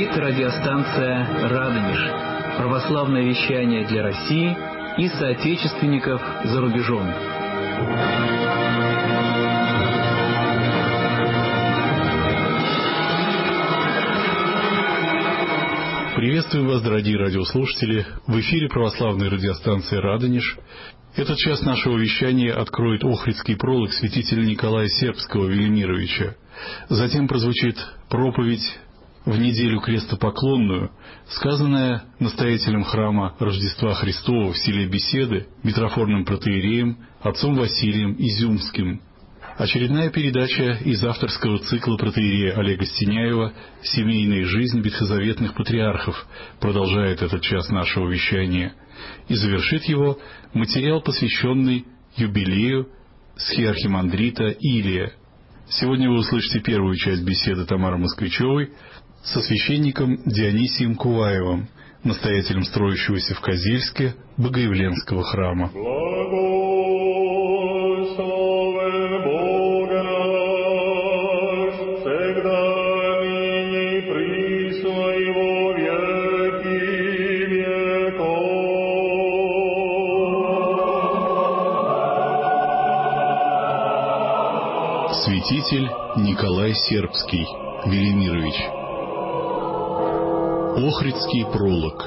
Говорит радиостанция «Радонеж». Православное вещание для России и соотечественников за рубежом. Приветствую вас, дорогие радиослушатели. В эфире православной радиостанции «Радонеж». Этот час нашего вещания откроет Охридский пролог святителя Николая Сербского Велимировича. Затем прозвучит проповедь в неделю крестопоклонную, сказанная настоятелем храма Рождества Христова в селе Беседы, митрофорным протоиереем, отцом Василием Изюмским. Очередная передача из авторского цикла протоиерея Олега Стеняева «Семейная жизнь ветхозаветных патриархов» продолжает этот час нашего вещания. И завершит его материал, посвященный юбилею схиархимандрита Илия. Сегодня вы услышите первую часть беседы Тамары Москвичевой со священником Дионисием Куваевым, настоятелем строящегося в Козельске Богоявленского храма. Святитель Николай Сербский Велимирович. Охридский пролог.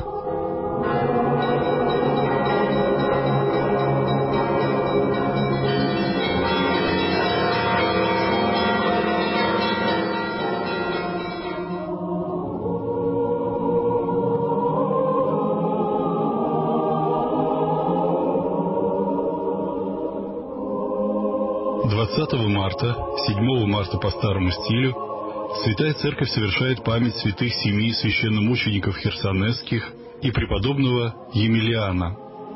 Марта, 7 марта по старому стилю, Святая Церковь совершает память святых 7 священномучеников херсонесских и преподобного Емельяна.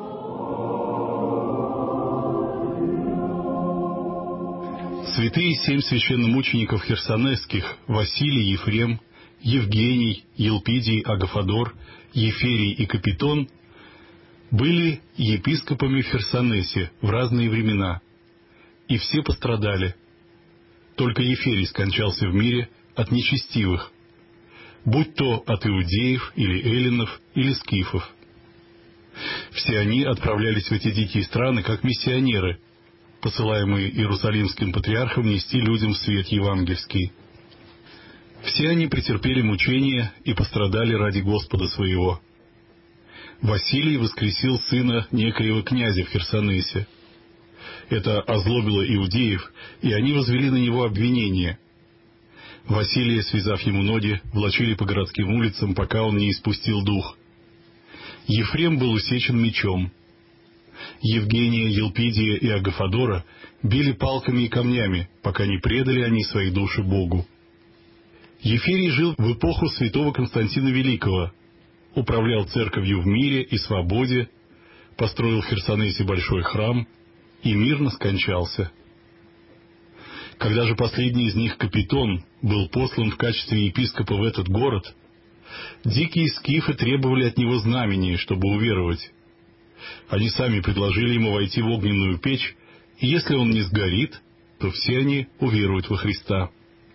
Святые 7 священномучеников херсонесских — Василий, Ефрем, Евгений, Елпидий, Агафодор, Еферий и Капитон — были епископами в Херсонесе в разные времена, и все пострадали. Только Еферий скончался в мире от нечестивых, будь то от иудеев или эллинов или скифов. Все они отправлялись в эти дикие страны как миссионеры, посылаемые Иерусалимским патриархом нести людям свет евангельский. Все они претерпели мучения и пострадали ради Господа своего. Василий воскресил сына некоего князя в Херсонесе. Это озлобило иудеев, и они возвели на него обвинение. Василия, связав ему ноги, влачили по городским улицам, пока он не испустил дух. Ефрем был усечен мечом. Евгения, Елпидия и Агафодора били палками и камнями, пока не предали они свои души Богу. Еферий жил в эпоху святого Константина Великого, управлял церковью в мире и свободе, построил в Херсонесе большой храм и мирно скончался. Когда же последний из них, Капитон, был послан в качестве епископа в этот город, дикие скифы требовали от него знамения, чтобы уверовать. Они сами предложили ему войти в огненную печь, и если он не сгорит, то все они уверуют во Христа.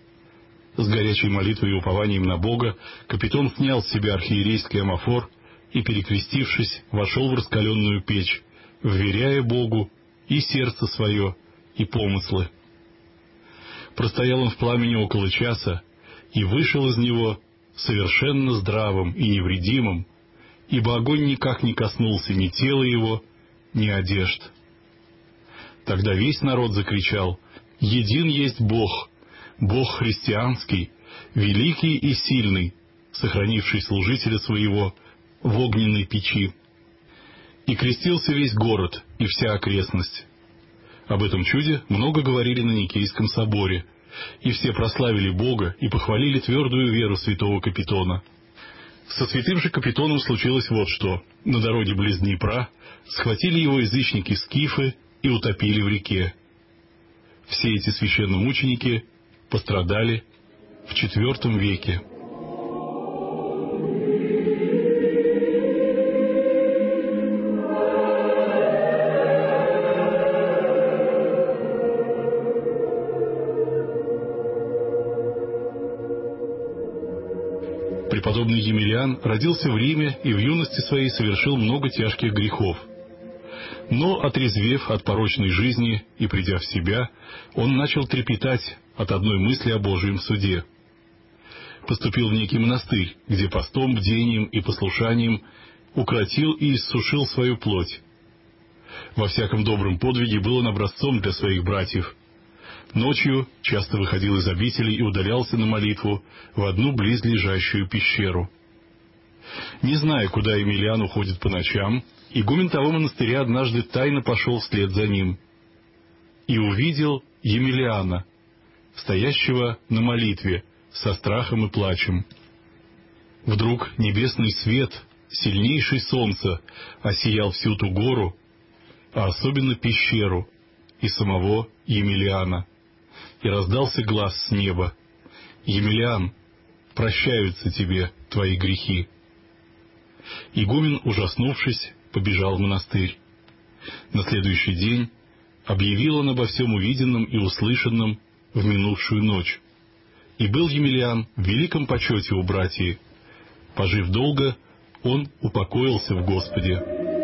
С горячей молитвой и упованием на Бога Капитон снял с себя архиерейский амафор и, перекрестившись, вошел в раскаленную печь, вверяя Богу и сердце свое, и помыслы. Простоял он в пламени около часа и вышел из него совершенно здравым и невредимым, ибо огонь никак не коснулся ни тела его, ни одежд. Тогда весь народ закричал: «Един есть Бог, Бог христианский, великий и сильный, сохранивший служителя своего в огненной печи». И крестился весь город и вся окрестность. Об этом чуде много говорили на Никейском соборе, и все прославили Бога и похвалили твердую веру святого Капитона. Со святым же Капитоном случилось вот что. На дороге близ Днепра схватили его язычники-скифы и утопили в реке. Все эти священномученики пострадали в IV веке. Преподобный Емельян родился в Риме и в юности своей совершил много тяжких грехов. Но, отрезвев от порочной жизни и придя в себя, он начал трепетать от одной мысли о Божьем суде. Поступил в некий монастырь, где постом, бдением и послушанием укротил и иссушил свою плоть. Во всяком добром подвиге был он образцом для своих братьев. Ночью часто выходил из обители и удалялся на молитву в одну близлежащую пещеру. Не зная, куда Емельян уходит по ночам, игумен того монастыря однажды тайно пошел вслед за ним и увидел Емельяна, стоящего на молитве со страхом и плачем. Вдруг небесный свет, сильнейший солнца, осиял всю ту гору, а особенно пещеру и самого Емельяна, и раздался глас с неба: «Емельян, прощаются тебе твои грехи». Игумен, ужаснувшись, побежал в монастырь. На следующий день объявил он обо всем увиденном и услышанном в минувшую ночь. И был Емельян в великом почете у братьев. Пожив долго, он упокоился в Господе.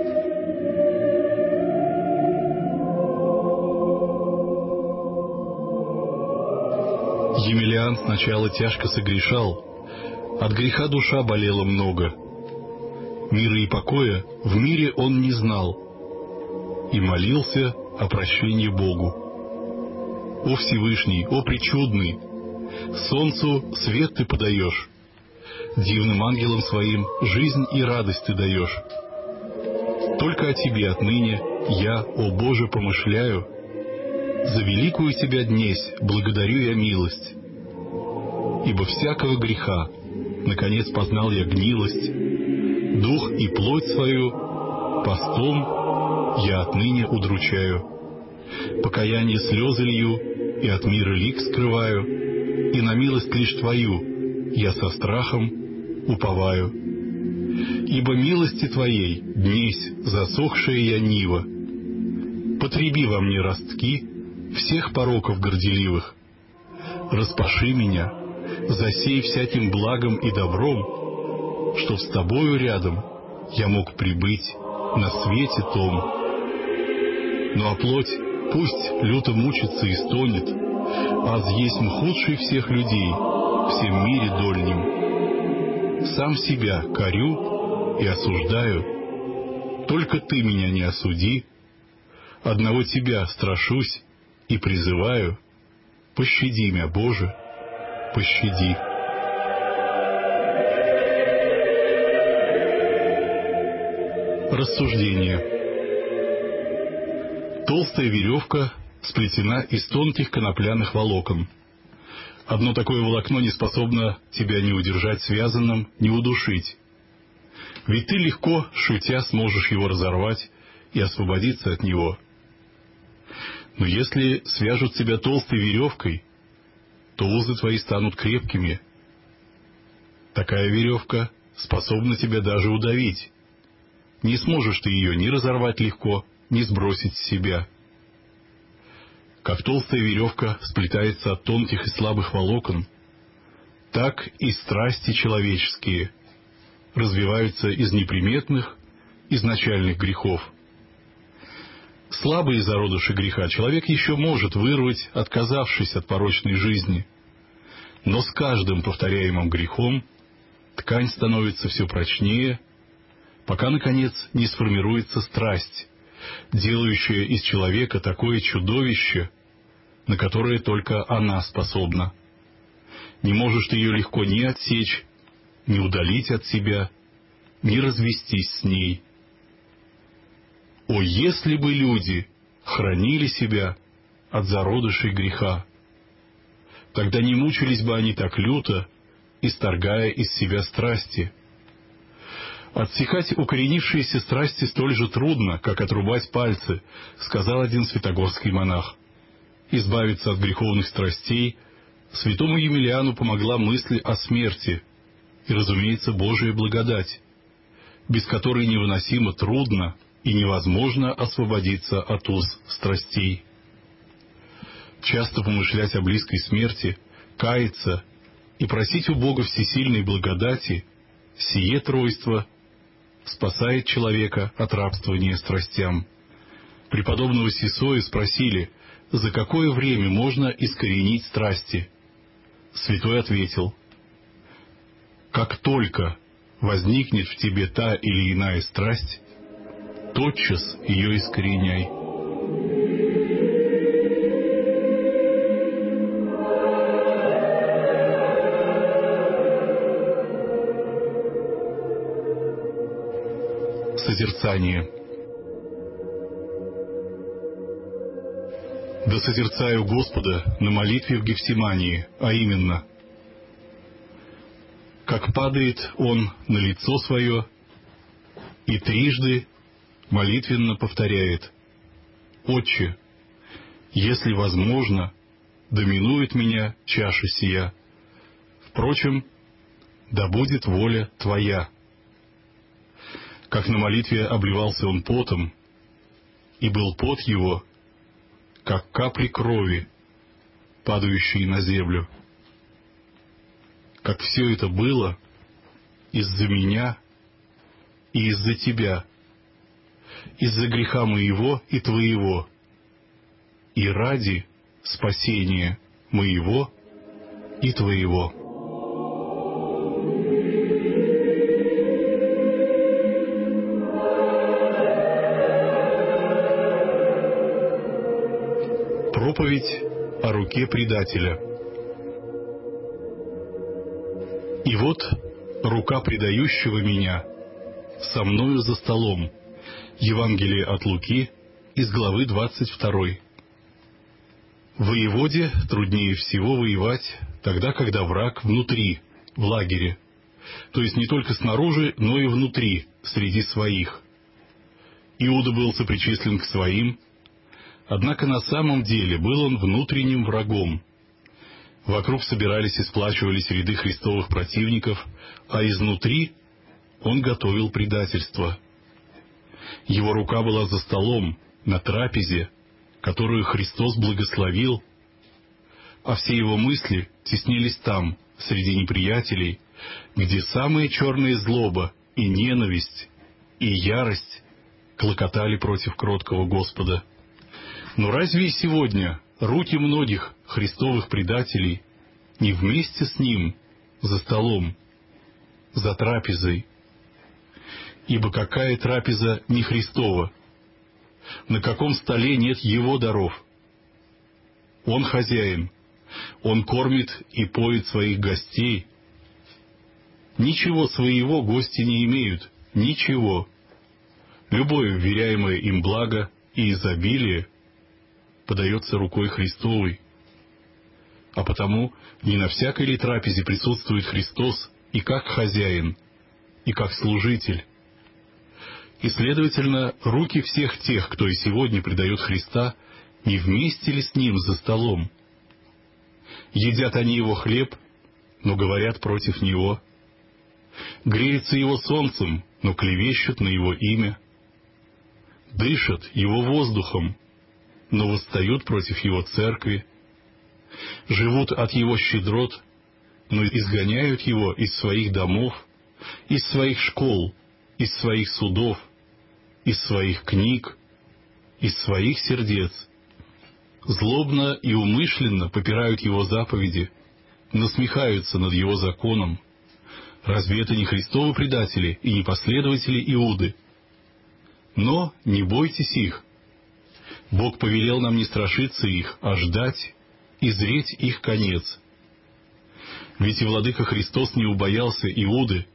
Емельян сначала тяжко согрешал, от греха душа болела много. Мира и покоя в мире он не знал и молился о прощении Богу. «О Всевышний, о Пречудный, солнцу свет ты подаешь, дивным ангелам своим жизнь и радость ты даешь. Только о тебе отныне я, о Боже, помышляю, за великую тебя днесь благодарю я милость. Ибо всякого греха, наконец, познал я гнилость, дух и плоть свою постом я отныне удручаю. Покаяние слезы лью и от мира лик скрываю, и на милость лишь твою я со страхом уповаю. Ибо милости твоей днесь засохшая я нива. Потреби во мне ростки всех пороков горделивых. Распаши меня, засей всяким благом и добром, чтоб с тобою рядом я мог прибыть на свете том. Ну а плоть пусть люто мучится и стонет, аз есмь худший всех людей всем мире дольнем. Сам себя корю и осуждаю, только ты меня не осуди, одного тебя страшусь и призываю: пощади меня, Боже, пощади». Рассуждение. Толстая веревка сплетена из тонких конопляных волокон. Одно такое волокно не способно тебя ни удержать связанным, ни удушить. Ведь ты легко, шутя, сможешь его разорвать и освободиться от него. Но если свяжут тебя толстой веревкой, то узы твои станут крепкими. Такая веревка способна тебя даже удавить. Не сможешь ты ее ни разорвать легко, ни сбросить с себя. Как толстая веревка сплетается от тонких и слабых волокон, так и страсти человеческие развиваются из неприметных, изначальных грехов. Слабые зародыши греха человек еще может вырвать, отказавшись от порочной жизни. Но с каждым повторяемым грехом ткань становится все прочнее, пока, наконец, не сформируется страсть, делающая из человека такое чудовище, на которое только она способна. Не можешь ты ее легко ни отсечь, ни удалить от себя, ни развестись с ней. О, если бы люди хранили себя от зародышей греха! Тогда не мучились бы они так люто, исторгая из себя страсти. «Отсекать укоренившиеся страсти столь же трудно, как отрубать пальцы», — сказал один святогорский монах. Избавиться от греховных страстей святому Емельяну помогла мысль о смерти и, разумеется, Божия благодать, без которой невыносимо трудно и невозможно освободиться от уз страстей. Часто помышлять о близкой смерти, каяться и просить у Бога всесильной благодати, сие тройство спасает человека от рабствования страстям. Преподобного Сисоя спросили, за какое время можно искоренить страсти. Святой ответил: как только возникнет в тебе та или иная страсть, тотчас ее искореняй. Созерцание. Да созерцаю Господа на молитве в Гефсимании, а именно: как падает Он на лицо свое и трижды молитвенно повторяет: «Отче, если возможно, да минует меня чаша сия. Впрочем, да будет воля Твоя». Как на молитве обливался он потом, и был пот его, как капли крови, падающие на землю. Как все это было из-за меня и из-за тебя, из-за греха моего и твоего, и ради спасения моего и твоего. Проповедь о руке предателя. И вот рука предающего меня со мною за столом. Евангелие от Луки из главы 22. Воеводе труднее всего воевать тогда, когда враг внутри, в лагере, то есть не только снаружи, но и внутри, среди своих. Иуда был сопричислен к своим, однако на самом деле был он внутренним врагом. Вокруг собирались и сплачивались ряды христовых противников, а изнутри он готовил предательство. Его рука была за столом, на трапезе, которую Христос благословил, а все его мысли теснились там, среди неприятелей, где самая черная злоба и ненависть, и ярость клокотали против кроткого Господа. Но разве и сегодня руки многих христовых предателей не вместе с Ним за столом, за трапезой? Ибо какая трапеза не Христова? На каком столе нет Его даров? Он хозяин, Он кормит и поет своих гостей. Ничего своего гости не имеют, ничего. Любое вверяемое им благо и изобилие подается рукой Христовой. А потому не на всякой ли трапезе присутствует Христос и как хозяин, и как служитель. И, следовательно, руки всех тех, кто и сегодня предает Христа, не вместе ли с Ним за столом? Едят они Его хлеб, но говорят против Него. Греются Его солнцем, но клевещут на Его имя. Дышат Его воздухом, но восстают против Его церкви. Живут от Его щедрот, но изгоняют Его из своих домов, из своих школ, из своих судов, из своих книг, из своих сердец. Злобно и умышленно попирают Его заповеди, насмехаются над Его законом. Разве это не Христовы предатели и не последователи Иуды? Но не бойтесь их. Бог повелел нам не страшиться их, а ждать и зреть их конец. Ведь и Владыка Христос не убоялся Иуды,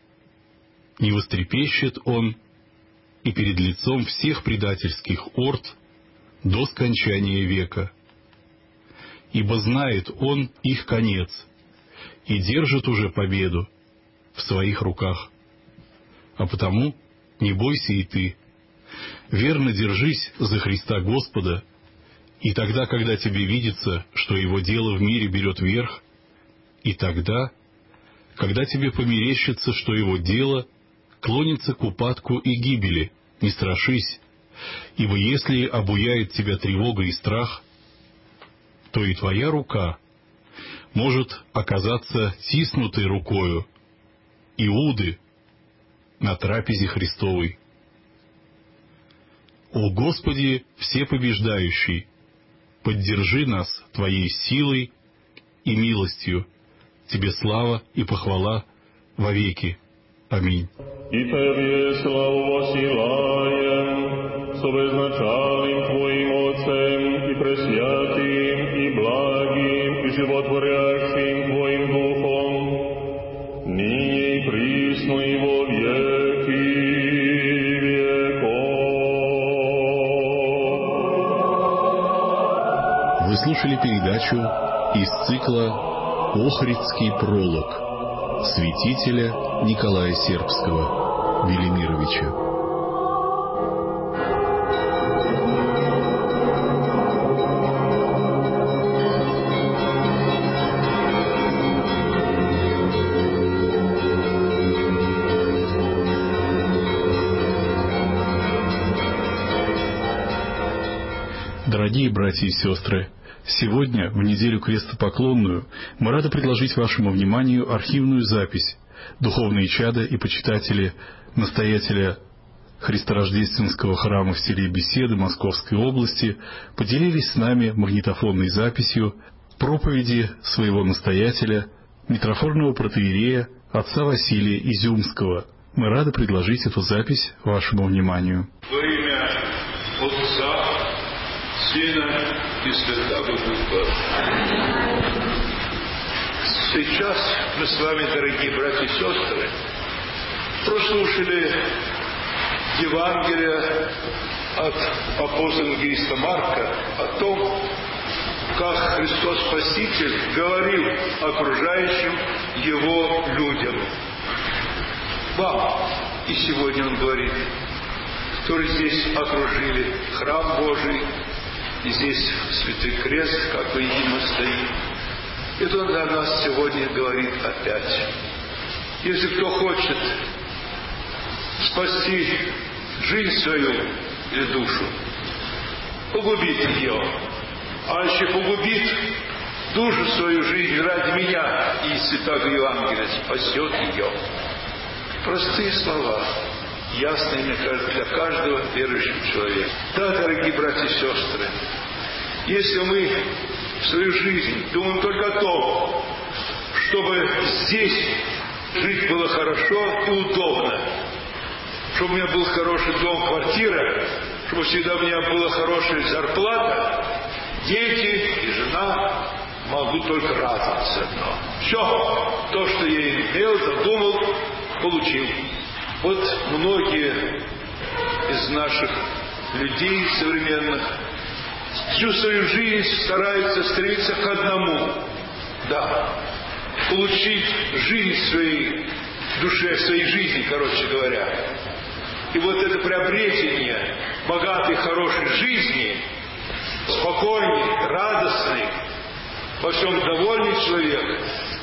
не вострепещет Он и перед лицом всех предательских орд до скончания века. Ибо знает Он их конец и держит уже победу в своих руках. А потому не бойся и ты. Верно держись за Христа Господа, и тогда, когда тебе видится, что Его дело в мире берет верх, и тогда, когда тебе померещится, что Его дело клонится к упадку и гибели, не страшись, ибо если обуяет тебя тревога и страх, то и твоя рука может оказаться тиснутой рукою Иуды на трапезе Христовой. О Господи Всепобеждающий, поддержи нас Твоей силой и милостью. Тебе слава и похвала вовеки. Аминь. И Тебе славу воссылаем с обезначальным Твоим Отцем и пресвятым, и благим, и животворящим Твоим Духом, ныне и присно и во веки веков. Вы слушали передачу из цикла «Охридский пролог» святителя Николая Сербского Велимировича. Дорогие братья и сестры, сегодня, в неделю крестопоклонную, мы рады предложить вашему вниманию архивную запись. Духовные чада и почитатели настоятеля Христорождественского храма в селе Беседы Московской области поделились с нами магнитофонной записью проповеди своего настоятеля, митрофорного протоиерея отца Василия Изюмского. Мы рады предложить эту запись вашему вниманию. Во имя Отца, Сына и Святого Духа. Сейчас мы с вами, дорогие братья и сестры, прослушали Евангелие от апостола евангелиста Марка о том, как Христос Спаситель говорил окружающим Его людям. Вам и сегодня Он говорит, которые здесь окружили храм Божий, и здесь Святой Крест, как вы видимо, стоит. Это Он для нас сегодня говорит опять. Если кто хочет спасти жизнь свою или душу, погубит ее. А если погубит душу свою, жизнь ради меня и Святого Евангелия, спасет ее. Простые слова, ясные, мне кажется, для каждого верующего человека. Да, дорогие братья и сестры, если мы в свою жизнь думаем только о том, чтобы здесь жить было хорошо и удобно, чтобы у меня был хороший дом, квартира, чтобы всегда у меня была хорошая зарплата, дети и жена, могу только радоваться одно. Все, то, что я имел, задумал, получил. Вот многие из наших людей современных всю свою жизнь стараются стремиться к одному. Да, получить жизнь в своей душе, в своей жизни, короче говоря. И вот это приобретение богатой, хорошей жизни, спокойный, радостный, во всем довольный человек,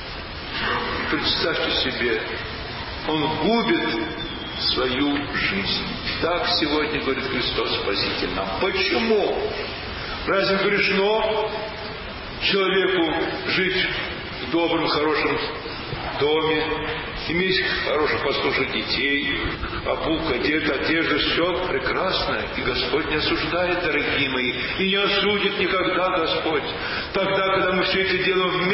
представьте себе, он губит свою жизнь. Так сегодня говорит Христос Спаситель нам. Почему? Разве грешно человеку жить в добром, хорошем доме, иметь хороших, послушных детей, обувка, одежда, все прекрасно, и Господь не осуждает, дорогие мои, и не осудит никогда Господь. Тогда, когда мы все это делаем в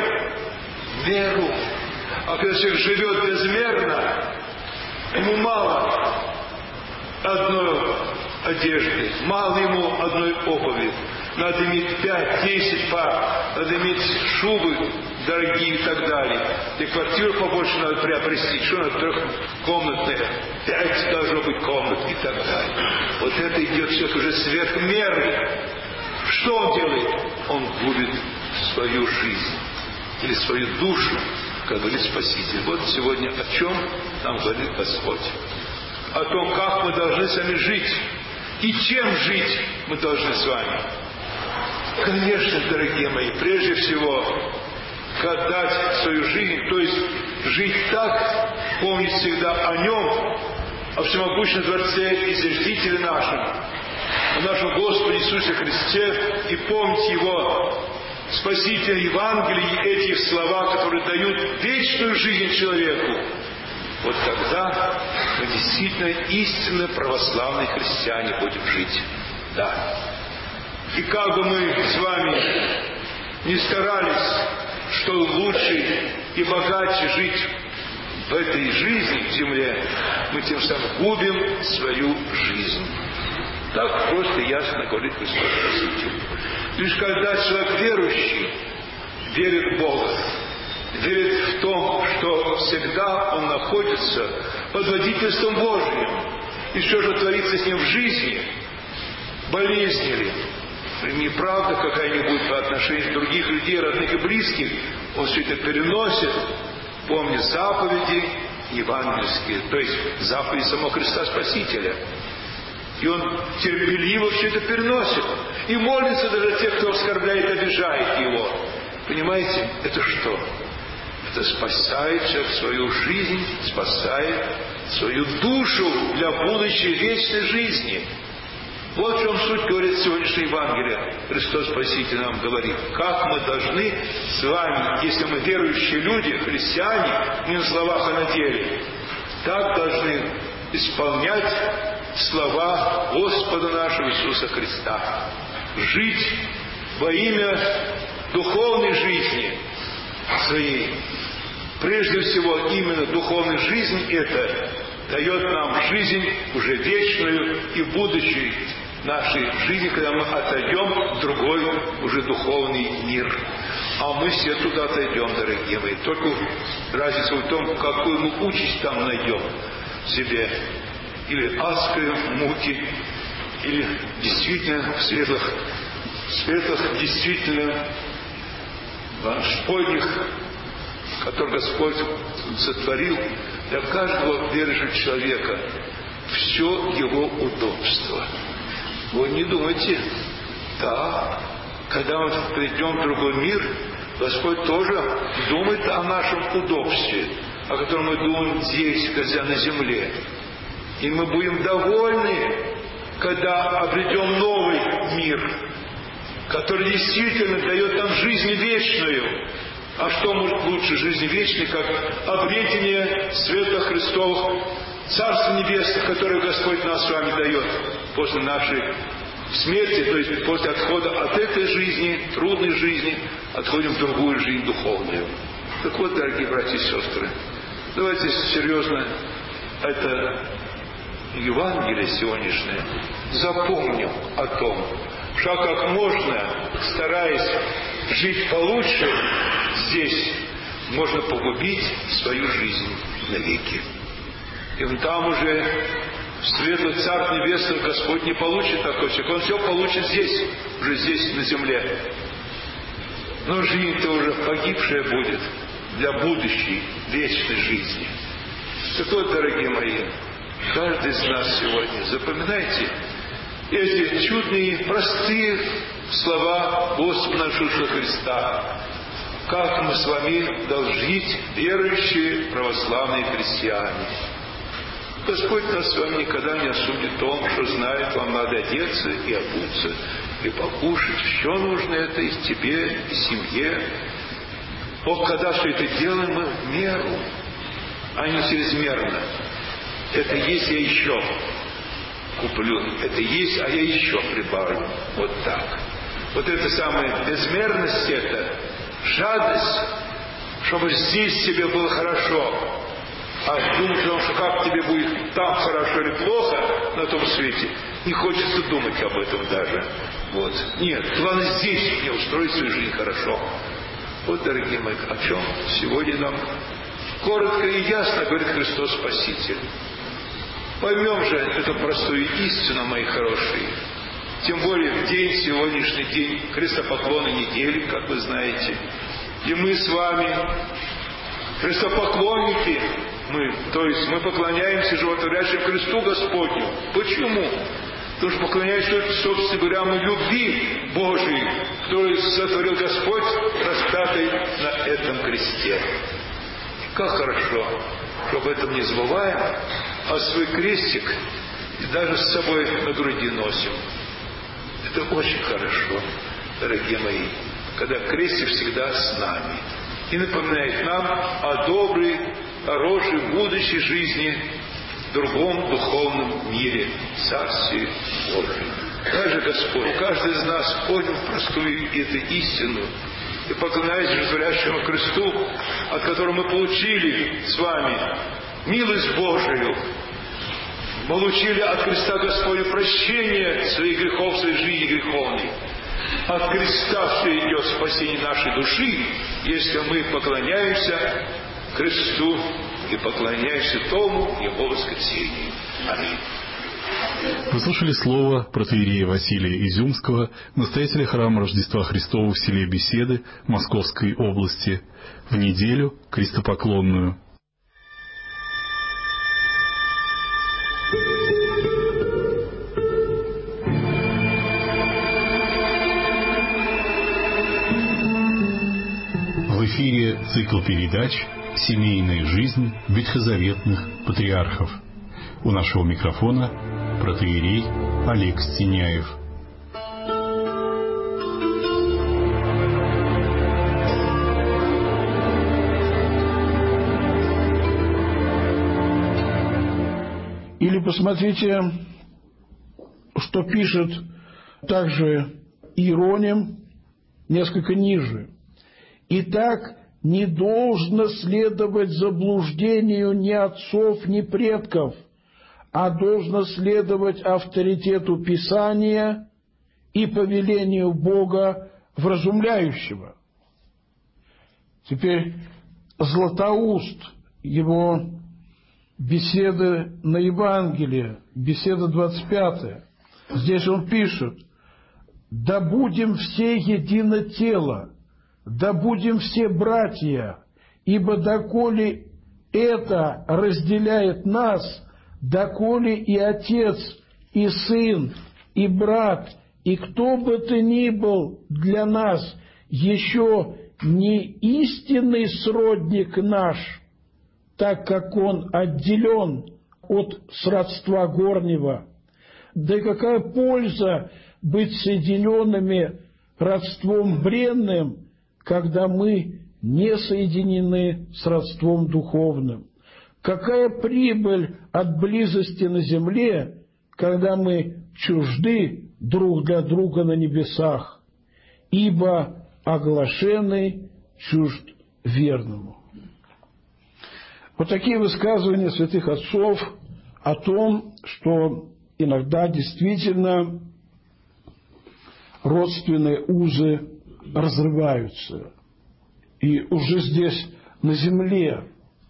меру, а когда человек живет безмерно, ему мало одной одежды, мало ему одной обуви. Надо иметь 5-10 пар, надо иметь шубы дорогие и так далее. И квартиру побольше надо приобрести. Что надо? Трехкомнатная, 5 должно быть комнат и так далее. Вот это идет все уже сверх меры. Что он делает? Он губит свою жизнь или свою душу, как говорит Спаситель. Вот сегодня о чем нам говорит Господь. О том, как мы должны сами жить и чем жить мы должны с вами. Конечно, дорогие мои, прежде всего, отдать свою жизнь, то есть жить так, помнить всегда о Нем, о всемогущем Творце и Зиждителе нашем, о нашем Господе Иисусе Христе, и помнить Его Спасителя Евангелия и эти слова, которые дают вечную жизнь человеку, вот тогда мы действительно истинно православные христиане будем жить. Да. И как бы мы с вами не старались, что лучше и богаче жить в этой жизни, в земле, мы тем самым губим свою жизнь. Так просто и ясно говорит Христос Спаситель. Лишь когда человек верующий верит в Бога, верит в том, что всегда он находится под водительством Божьим, и что же творится с ним в жизни, болезни ли, неправда какая-нибудь по отношению к других людей, родных и близких, он все это переносит, помня заповеди евангельские, то есть заповеди самого Христа Спасителя. И он терпеливо все это переносит. И молится даже о тех, кто оскорбляет, обижает его. Понимаете, это что? Это спасает человек свою жизнь, спасает свою душу для будущей вечной жизни. Вот в чем суть говорит сегодняшнее Евангелие. Христос Спаситель нам говорит, как мы должны с вами, если мы верующие люди, христиане, не на словах, а на деле, так должны исполнять слова Господа нашего Иисуса Христа. Жить во имя духовной жизни своей. Прежде всего, именно духовная жизнь это дает нам жизнь уже вечную и будущую нашей жизни, когда мы отойдем в другой уже духовный мир. А мы все туда отойдем, дорогие мои. Только разница в том, какую мы участь там найдем себе. Или адской муки, или действительно в светлых действительно Господних, который Господь сотворил для каждого верующего человека все его удобство. Вы не думайте, да, когда мы придем в другой мир, Господь тоже думает о нашем удобстве, о котором мы думаем здесь, когда на земле. И мы будем довольны, когда обретем новый мир, который действительно дает нам жизнь вечную. А что может лучше жизни вечной, как обретение света Христовых, Царства Небесных, которое Господь нам с вами дает после нашей смерти, то есть после отхода от этой жизни, трудной жизни, отходим в другую жизнь духовную. Так вот, дорогие братья и сестры, давайте серьезно это Евангелие сегодняшнее запомним о том, что как можно, стараясь жить получше, здесь можно погубить свою жизнь навеки. И там уже светлый Царь Небесный Господь не получит такой человек. Он все получит здесь, уже здесь на земле. Но жизнь-то уже погибшая будет для будущей вечной жизни. Так вот, дорогие мои, каждый из нас сегодня, запоминайте эти чудные, простые слова Господа Иисуса Христа. Как мы с вами должны жить, верующие православные христиане. Господь нас с вами никогда не осудит в том, что знает, вам надо одеться и обуться, и покушать. Все нужно это и тебе, и семье. Но когда все это делаем, мы в меру, а не чрезмерно. Это есть, я еще куплю. Это есть, а я еще прибавлю. Вот так. Вот это самая безмерность, это жадность, чтобы здесь тебе было хорошо. А думать о том, что как тебе будет там хорошо или плохо на том свете, не хочется думать об этом даже. Вот. Нет, главное здесь мне устроить свою жизнь хорошо. Вот, дорогие мои, о чем сегодня нам коротко и ясно говорит Христос Спаситель. Поймем же эту простую истину, мои хорошие. Тем более в день, сегодняшний день крестопоклонной недели, как вы знаете. И мы с вами крестопоклонники, то есть мы поклоняемся животворящему кресту Господню. Почему? Потому что поклоняемся, собственно говоря, мы любви Божией, которую сотворил Господь, распятый на этом кресте. Как хорошо, что об этом не забываем, а свой крестик и даже с собой на груди носим. Это очень хорошо, дорогие мои. когда крестик всегда с нами и напоминает нам о доброй, хорошей, будущей жизни в другом духовном мире, Царстве Божьем. Также Господь, каждый из нас понял простую эту истину и, поклоняясь животворящему кресту, от которого мы получили с вами милость Божию, получили от креста Господня прощение своих грехов, своей жизни греховной. От креста все идет спасение нашей души, если мы поклоняемся кресту и поклоняемся тому Его воскресению. Аминь. Вы слушали слово протоиерея Василия Изюмского, настоятеля храма Рождества Христова в селе Беседы Московской области, в неделю крестопоклонную. В эфире цикл передач «Семейная жизнь ветхозаветных патриархов». У нашего микрофона протоиерей Олег Стеняев. Или посмотрите, что пишет также Иероним несколько ниже. «Итак, не должно следовать заблуждению ни отцов, ни предков, а должно следовать авторитету Писания и повелению Бога вразумляющего». Теперь Златоуст, его беседы на Евангелие, беседа 25. Здесь он пишет: «Да будем все едино тело, да будем все братья, ибо доколе это разделяет нас, доколе и отец, и сын, и брат, и кто бы ты ни был для нас, еще не истинный сродник наш, так как он отделен от сродства горнего. Да и какая польза быть соединенными родством бренным, когда мы не соединены с родством духовным? Какая прибыль от близости на земле, когда мы чужды друг для друга на небесах? Ибо оглашенный чужд верному». Вот такие высказывания святых отцов о том, что иногда действительно родственные узы разрываются. И уже здесь, на земле,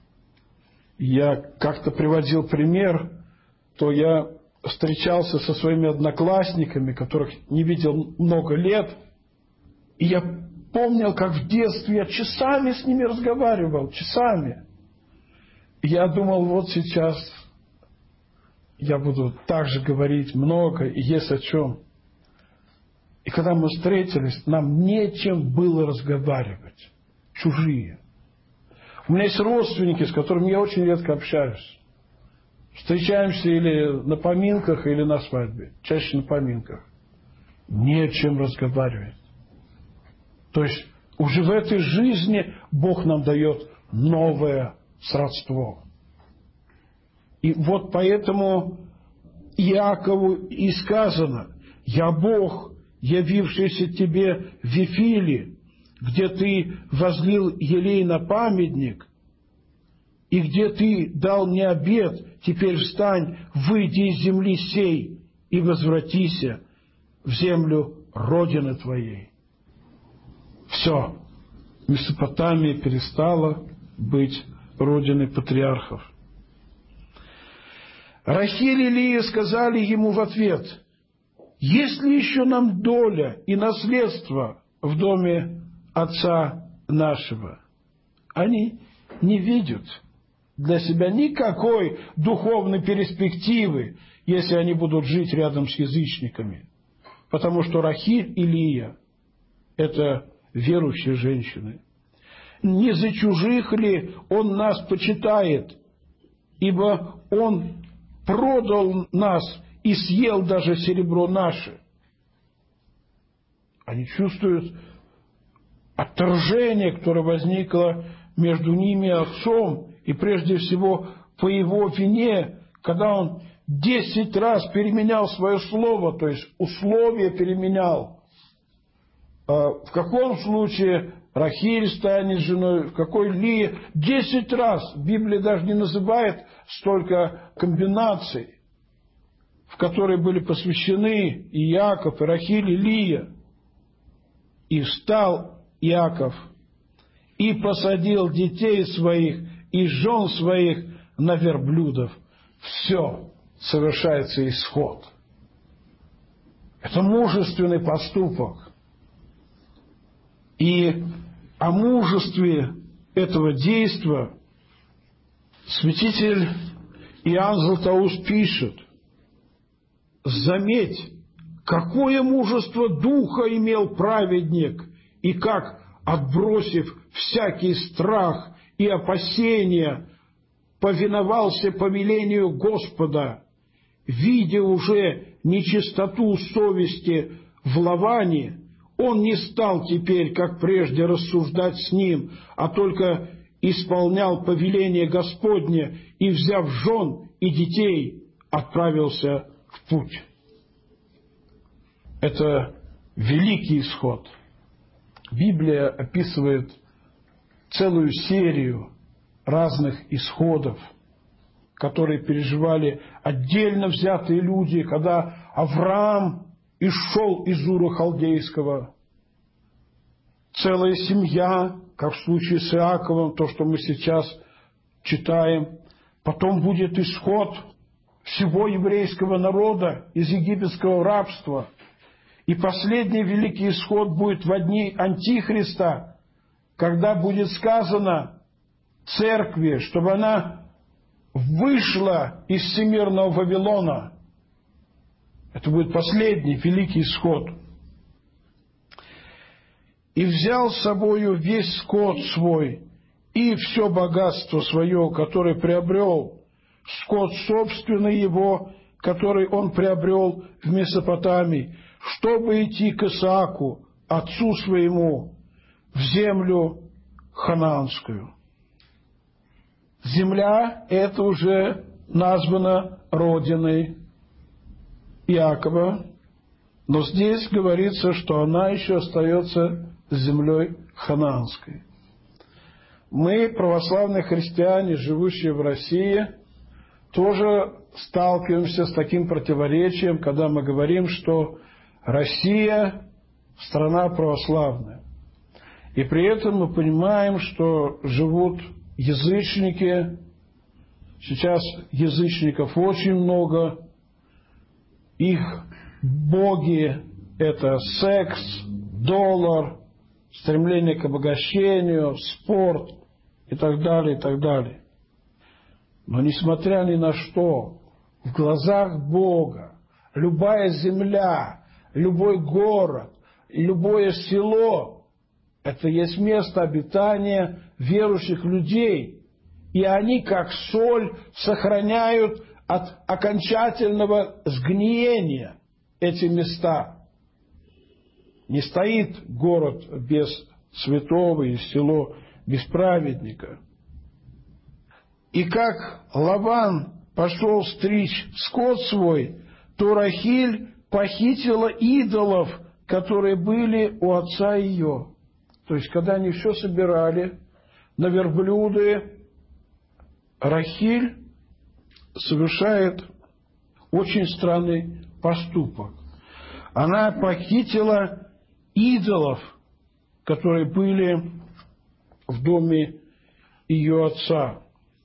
я как-то приводил пример, то я встречался со своими одноклассниками, которых не видел много лет, и я помнил, как в детстве я часами с ними разговаривал, часами. Я думал, вот сейчас я буду так же говорить много, и есть о чем. И когда мы встретились, нам нечем было разговаривать. Чужие. У меня есть родственники, с которыми я очень редко общаюсь. Встречаемся или на поминках, или на свадьбе. Чаще на поминках. Не о чем разговаривать. То есть уже в этой жизни Бог нам дает новое сродство. И вот поэтому Иакову и сказано: «Я Бог, явившийся тебе в Вифиле, где ты возлил елей на памятник, и где ты дал мне обет, теперь встань, выйди из земли сей и возвратися в землю Родины твоей». Все. Месопотамия перестала быть родиной патриархов. Рахиль и Лия сказали ему в ответ: «Есть ли еще нам доля и наследство в доме отца нашего?» Они не видят для себя никакой духовной перспективы, если они будут жить рядом с язычниками. Потому что Рахиль и Лия – это верующие женщины. Не за чужих ли он нас почитает, ибо он продал нас и съел даже серебро наше. Они чувствуют отторжение, которое возникло между ними и отцом, и прежде всего по его вине, когда он 10 раз переменял свое слово, то есть условия переменял. В каком случае Рахиль станет женой, в какой Лия? 10 раз. Библия даже не называет столько комбинаций, в которые были посвящены и Иаков, и Рахиль, и Лия. И встал Иаков, и посадил детей своих и жен своих на верблюдов. Все, совершается исход. Это мужественный поступок. И о мужестве этого действия святитель Иоанн Златоуст пишет: «Заметь, какое мужество духа имел праведник, и как, отбросив всякий страх и опасения, повиновался повелению Господа, видя уже нечистоту совести в Лаване, он не стал теперь, как прежде, рассуждать с ним, а только исполнял повеление Господне и, взяв жен и детей, отправился в путь». Это великий исход. Библия описывает целую серию разных исходов, которые переживали отдельно взятые люди, когда Авраам исшел из Ура Халдейского. Целая семья, как в случае с Иаковом, то, что мы сейчас читаем. Потом будет исход всего еврейского народа из египетского рабства. И последний великий исход будет во дни Антихриста, когда будет сказано церкви, чтобы она вышла из всемирного Вавилона. Это будет последний великий исход. «И взял с собою весь скот свой и все богатство свое, которое приобрел, скот собственный его, который он приобрел в Месопотамии, чтобы идти к Исааку, отцу своему, в землю ханаанскую». Земля это уже названа родиной Иакова, но здесь говорится, что она еще остается землей ханаанской. Мы, православные христиане, живущие в России, тоже сталкиваемся с таким противоречием, когда мы говорим, что Россия – страна православная. И при этом мы понимаем, что живут язычники. Сейчас язычников очень много. Их боги – это секс, доллар, стремление к обогащению, спорт и так далее, и так далее. Но несмотря ни на что, в глазах Бога любая земля, любой город, любое село – это есть место обитания верующих людей. И они, как соль, сохраняют от окончательного сгниения эти места. Не стоит город без святого и село без праведника. И как Лаван пошел стричь скот свой, то Рахиль похитила идолов, которые были у отца ее. То есть, когда они все собирали на верблюды, Рахиль совершает очень странный поступок. Она похитила идолов, которые были в доме ее отца.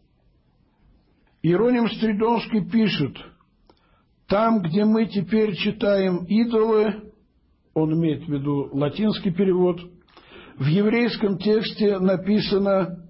Иероним Стридонский пишет: там, где мы теперь читаем идолы, он имеет в виду латинский перевод, в еврейском тексте написано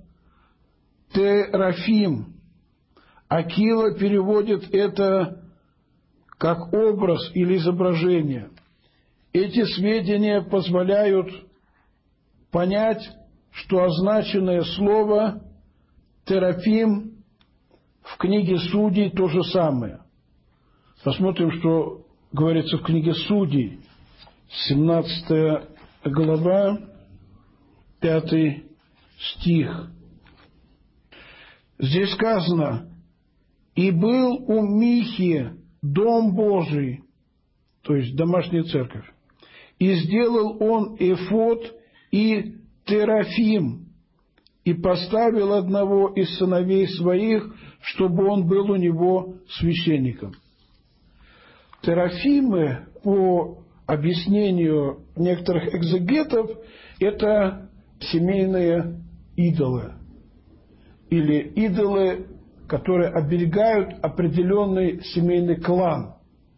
«терафим». Акила переводит это как образ или изображение. Эти сведения позволяют понять, что означенное слово «терафим» в книге Судей то же самое. Посмотрим, что говорится в книге Судей, 17 глава, 5 стих. Здесь сказано: «И был у Михи дом Божий», то есть домашняя церковь, «и сделал он эфод и терафим, и поставил одного из сыновей своих, чтобы он был у него священником». Терафимы, по объяснению некоторых экзегетов, это семейные идолы, или идолы, которые оберегают определенный семейный клан.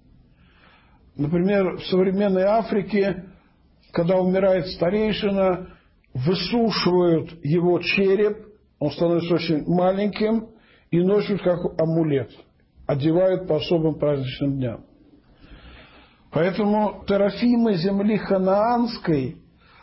Например, в современной Африке, когда умирает старейшина, высушивают его череп, он становится очень маленьким, и носят как амулет, одевают по особым праздничным дням. Поэтому терафимы земли ханаанской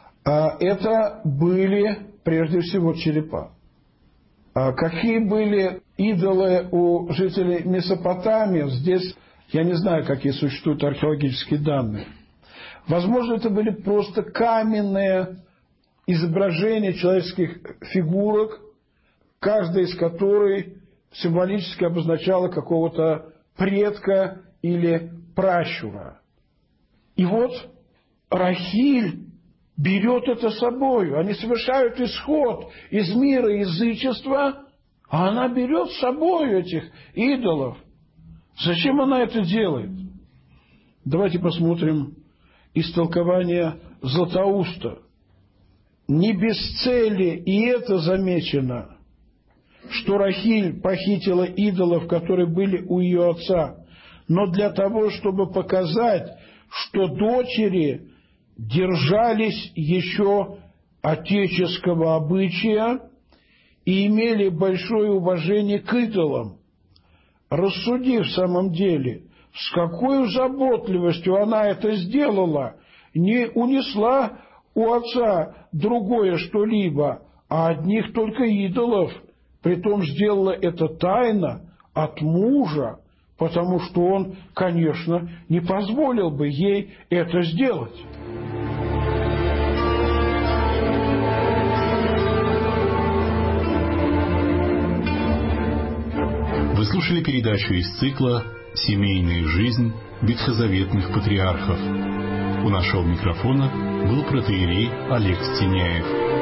это были прежде всего черепа. Какие были идолы у жителей Месопотамии, здесь я не знаю, какие существуют археологические данные. Возможно, это были просто каменные изображения человеческих фигурок, каждая из которых символически обозначала какого-то предка или пращура. И вот Рахиль берет это с собой. Они совершают исход из мира язычества, а она берет с собой этих идолов. Зачем она это делает? Давайте посмотрим истолкование Златоуста. Не без цели и это замечено, что Рахиль похитила идолов, которые были у ее отца, но для того, чтобы показать, что дочери держались еще отеческого обычая и имели большое уважение к идолам. Рассуди в самом деле, с какой заботливостью она это сделала, не унесла у отца другое что-либо, а одних только идолов, притом сделала это тайно от мужа, потому что он, конечно, не позволил бы ей это сделать. Вы слушали передачу из цикла «Семейная жизнь ветхозаветных патриархов». У нашего микрофона был протоиерей Олег Стеняев.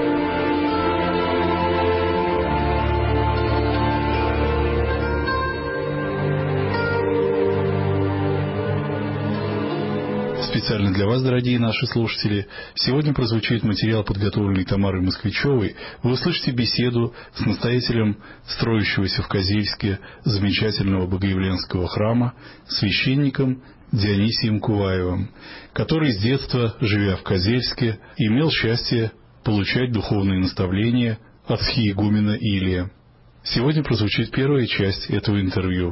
Специально для вас, дорогие наши слушатели, сегодня прозвучит материал, подготовленный Тамарой Москвичевой. Вы услышите беседу с настоятелем строящегося в Козельске замечательного богоявленского храма, священником Дионисием Куваевым, который с детства, живя в Козельске, имел счастье получать духовные наставления от архиегумена Илия. Сегодня прозвучит первая часть этого интервью.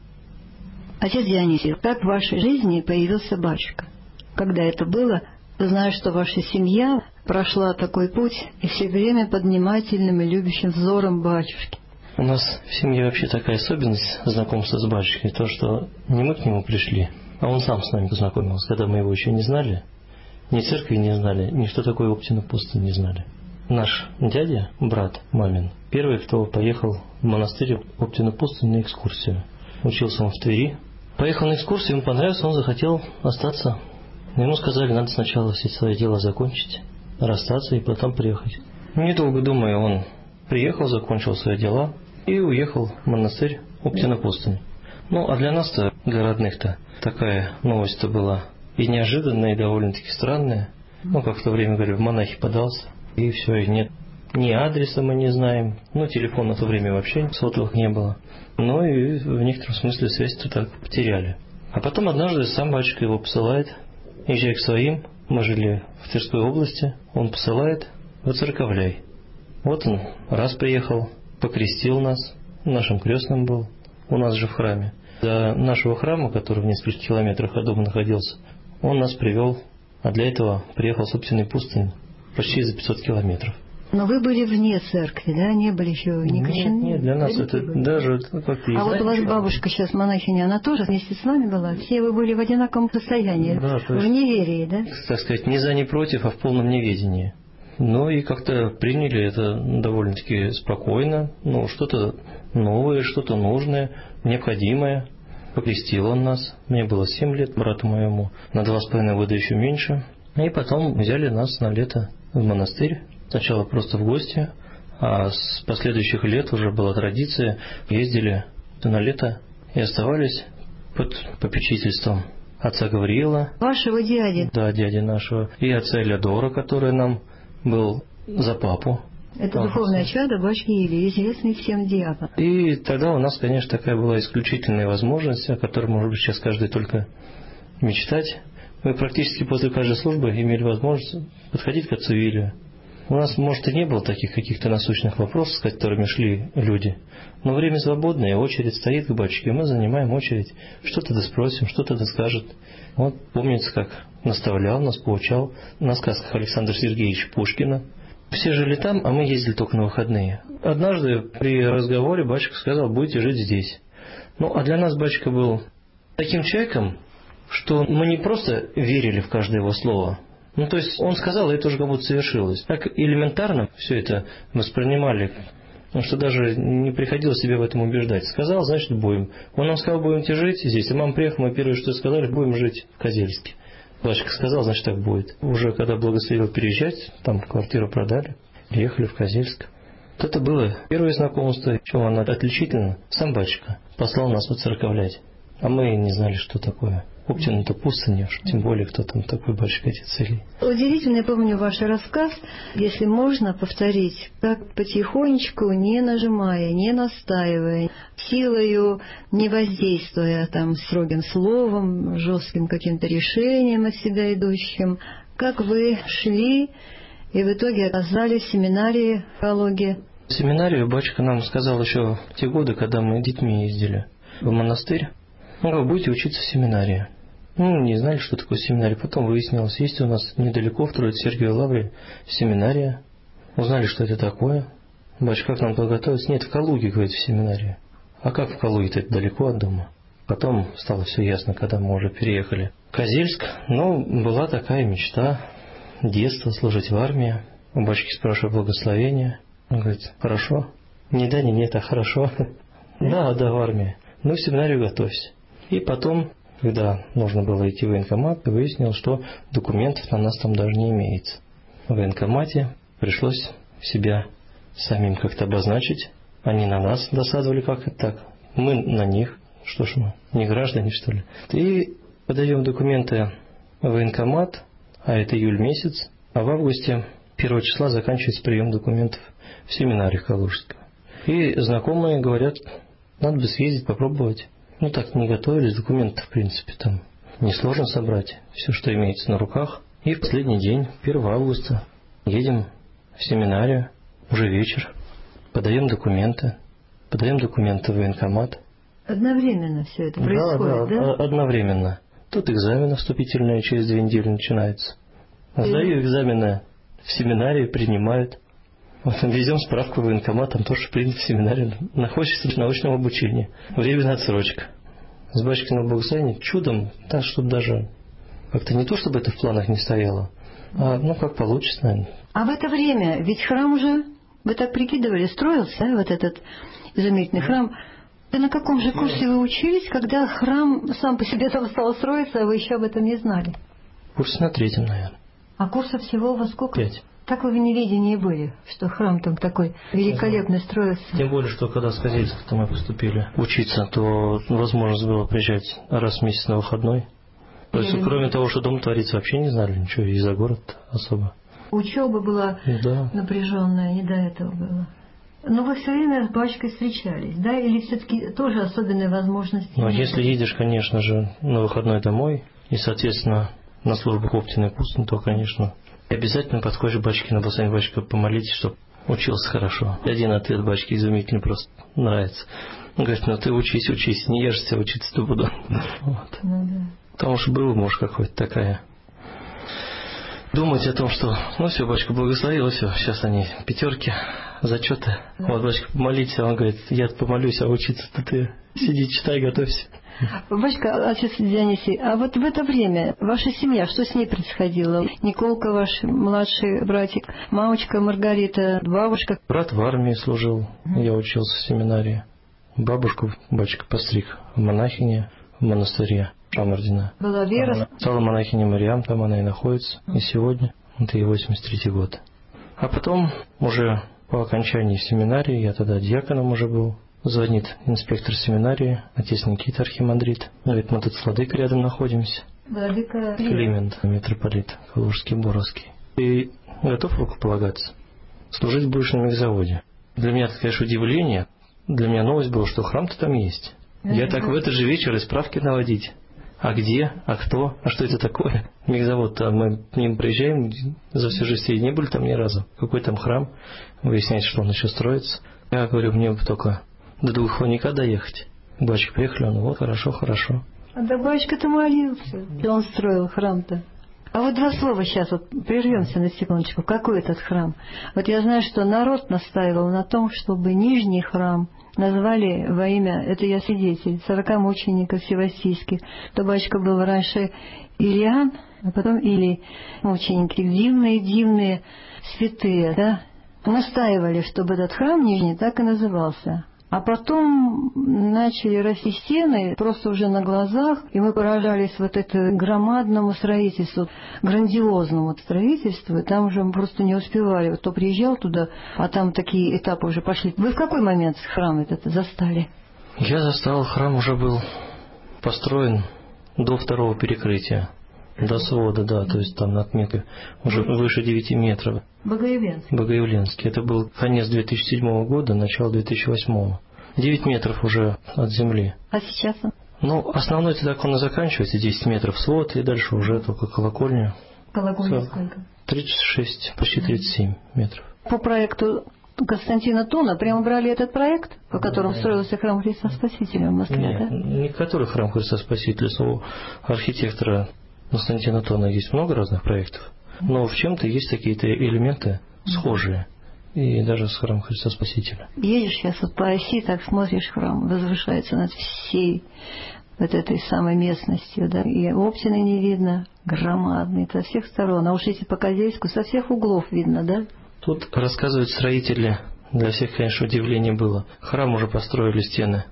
Отец Дионисий, как в вашей жизни появился батюшка? Когда это было, знаю, что ваша семья прошла такой путь и все время под внимательным и любящим взором батюшки. У нас в семье вообще такая особенность знакомства с батюшкой, то, что не мы к нему пришли, а он сам с нами познакомился, когда мы его еще не знали, ни церкви не знали, ни что такое Оптина пустынь не знали. Наш дядя, брат мамин, первый, кто поехал в монастырь Оптина пустынь на экскурсию. Учился он в Твери. Поехал на экскурсию, ему понравилось, он захотел остаться. Ему сказали, надо сначала все свои дела закончить, расстаться и потом приехать. Недолго думая, он приехал, закончил свои дела и уехал в монастырь Оптина пустынь. Ну, а для нас-то, для родных-то, такая новость-то была и неожиданная, и довольно-таки странная. Ну, как в то время, говорю, в монахи подался, и все, и нет. Ни адреса мы не знаем, ну, телефона в то время вообще сотовых не было. Ну, и в некотором смысле связь-то так потеряли. А потом однажды сам батюшка его посылает, езжай к своим, мы жили в Тверской области, он посылает, выцерковляй. Вот он раз приехал, покрестил нас, нашим крестным был, у нас же в храме. До нашего храма, который в нескольких километрах от дома находился, он нас привел, а для этого приехал с Оптиной пустыни, почти за 500 километров. Но вы были вне церкви, да? Не были еще не крещены? Нет, для нас это даже как-то... А вот у вас бабушка сейчас монахиня, она тоже вместе с вами была? Все вы были в одинаковом состоянии, да, в неверии, да? Так сказать, ни за, ни против, а в полном неведении. Ну и как-то приняли это довольно-таки спокойно. Ну, что-то новое, что-то нужное, необходимое. Покрестил он нас. Мне было 7 лет, брату моему, на 2,5 года еще меньше. И потом взяли нас на лето в монастырь. Сначала просто в гости, а с последующих лет уже была традиция. Ездили на лето и оставались под попечительством отца Гавриила. Вашего дяди? Да, дяди нашего. И отца Элеодора, который нам был за папу. Это духовное чадо батюшки Илии, известный всем диакон. И тогда у нас, конечно, такая была исключительная возможность, о которой, может быть, сейчас каждый только мечтать. Мы практически после каждой службы имели возможность подходить к отцу Илию. У нас, может, и не было таких каких-то насущных вопросов, с которыми шли люди. Но время свободное, очередь стоит к батюшке, мы занимаем очередь. Что-то доспросим, что-то доскажет. Вот помнится, как наставлял нас, поучал на сказках Александра Сергеевича Пушкина. Все жили там, а мы ездили только на выходные. Однажды при разговоре батюшка сказал: будете жить здесь. Ну, а для нас батюшка был таким человеком, что мы не просто верили в каждое его слово. Ну, то есть он сказал, и это уже как будто совершилось. Так элементарно все это воспринимали, что даже не приходилось себя в этом убеждать. Сказал, значит, будем. Он нам сказал, будете жить здесь. А мама приехала, мы первое, что сказали, будем жить в Козельске. Батюшка сказал, значит, так будет. Уже когда благословил переезжать, там квартиру продали, приехали в Козельск. Вот это было первое знакомство, чем оно отличительно. Сам батюшка послал нас воцерковлять. А мы не знали, что такое. Оптина-то пустыня, тем более, кто там такой батюшка отец Илий. Удивительно, я помню ваш рассказ, если можно повторить, как потихонечку, не нажимая, не настаивая, силою, не воздействуя там строгим словом, жестким каким-то решением от себя идущим, как вы шли и в итоге оказались в семинарии в Калуге. В семинарию батюшка нам сказал еще в те годы, когда мы детьми ездили в монастырь. Ну, вы будете учиться в семинарии. Ну, не знали, что такое семинария. Потом выяснилось, есть у нас недалеко, в Троице-Сергиевой Лавре, семинария. Узнали, что это такое. Батюшка, как нам подготовиться? Нет, в Калуге, говорит, в семинарии. А как в Калуге-то? Это далеко от дома. Потом стало все ясно, когда мы уже переехали в Козельск. Но была такая мечта, детство, служить в армии. У батюшки спрашиваю благословения. Он говорит, хорошо. Не да, не нет, а хорошо. Да, в армии. Ну, в семинарию готовься. И потом, когда нужно было идти в военкомат, выяснилось, что документов на нас там даже не имеется. В военкомате пришлось себя самим как-то обозначить. Они на нас досадовали, как это так. Мы на них. Что ж мы, не граждане, что ли? И подаем документы в военкомат, а это июль месяц. А в августе 1 числа заканчивается прием документов в семинарии Калужского. И знакомые говорят, надо бы съездить, попробовать. Ну, так не готовились, документы, в принципе, там несложно собрать. Все, что имеется на руках. И в последний день, 1 августа, едем в семинарию, уже вечер, подаем документы в военкомат. Одновременно все это происходит, да? Одновременно. Тут экзамены вступительные через 2 недели начинаются. Сдаю экзамены в семинарии, принимают. Вот, везем справку в военкомат, там тоже принят в семинарии. Находишься в научном обучении. Временная отсрочка. С батюшкиного благословения чудом, так, чтобы даже как-то не то, чтобы это в планах не стояло, а ну как получится, наверное. А в это время, ведь храм уже, вы так прикидывали, строился, вот этот изумительный храм. И на каком же курсе вы учились, когда храм сам по себе там стал строиться, а вы еще об этом не знали? Курс на 3-м, наверное. А курсов всего у вас сколько? 5. Так вы в неведении были, что храм там такой великолепно строился. Тем более, что когда с Козельска мы поступили учиться, то возможность было приезжать раз в месяц на выходной. То есть, кроме того, что дом творится, вообще не знали ничего, и за город особо. Учеба была напряженная, не до этого было. Но вы все время с батюшкой встречались, да? Или все-таки тоже особенная возможность? Ну, если едешь, конечно же, на выходной домой, и, соответственно, на службу к Оптиной пустыне, то, конечно, обязательно подходишь к батюшке на благословение, батюшка, помолитесь, чтобы учился хорошо. Один ответ батюшки изумительный, просто нравится. Он говорит, ну ты учись, не ешься, учиться-то буду. Вот. Ну, да. Потому что было, может, какое-то такая... Думать о том, что, ну все, батюшка благословил, все, сейчас они 5, зачеты. Вот, батюшка, помолитесь, он говорит, я помолюсь, а учиться-то ты сиди, читай, готовься. Батюшка, отец Дионисий, а вот в это время ваша семья, что с ней происходило? Николка, ваш младший братик, мамочка Маргарита, бабушка? Брат в армии служил, я учился в семинарии. Бабушку батюшка постриг в монахине в монастыре Шамардина. Была вера? Стала монахиней Мариам, там она и находится. И сегодня, это ей 83-й год. А потом, уже по окончании семинарии, я тогда диаконом уже был, звонит инспектор семинарии, отец Никита архимандрит. Говорит, мы тут с владыкой рядом находимся. Владыка Климент, митрополит Калужский, Боровский. И готов рукополагаться? Служить будешь на мегзаводе. Для меня это, конечно, удивление. Для меня новость была, что храм-то там есть. Я так в этот же вечер и справки наводить. А где? А кто? А что это такое? Мегзавод-то мы к ним приезжаем, за всю жизнь не были там ни разу. Какой там храм? Выяснять, что он еще строится. Я говорю, мне бы только до Двухфоника доехать. Батюшка приехали, он, вот, хорошо, хорошо. А да батюшка-то молился, и он строил храм-то. А вот два слова сейчас, вот прервемся на секундочку. Какой этот храм? Вот я знаю, что народ настаивал на том, чтобы нижний храм назвали во имя, это я свидетель, 40 мучеников всевоссийских. То батюшка был раньше Илиан, а потом Илий. Мученики дивные, святые, да? Настаивали, чтобы этот храм нижний так и назывался. А потом начали расти стены, просто уже на глазах, и мы поражались вот этому громадному строительству, грандиозному строительству, и там уже мы просто не успевали. Вот кто приезжал туда, а там такие этапы уже пошли. Вы в какой момент храм этот застали? Я застал, храм уже был построен до второго перекрытия. До свода, да, то есть там отметка уже выше 9 метров. Богоявленский. Это был конец 2007 года, начало 2008. 9 метров уже от земли. А сейчас? Ну, основной так он и заканчивается, 10 метров свод, и дальше уже только колокольня. Колокольня сколько? 36, почти 37 метров. По проекту Константина Тона прямо брали этот проект, по которому строился храм Христа Спасителя в Москве, Нет, да? Не который храм Христа Спасителя, у архитектора Константина Тона есть много разных проектов, но в чем-то есть какие-то элементы схожие, и даже с храмом Христа Спасителя. Едешь сейчас вот по оси, так смотришь, храм возвышается над всей вот этой самой местностью, да, и Оптины не видно, громадный, со всех сторон, а уж эти по Козельску со всех углов видно, да? Тут рассказывают строители, для всех, конечно, удивление было. Храм уже построили стены,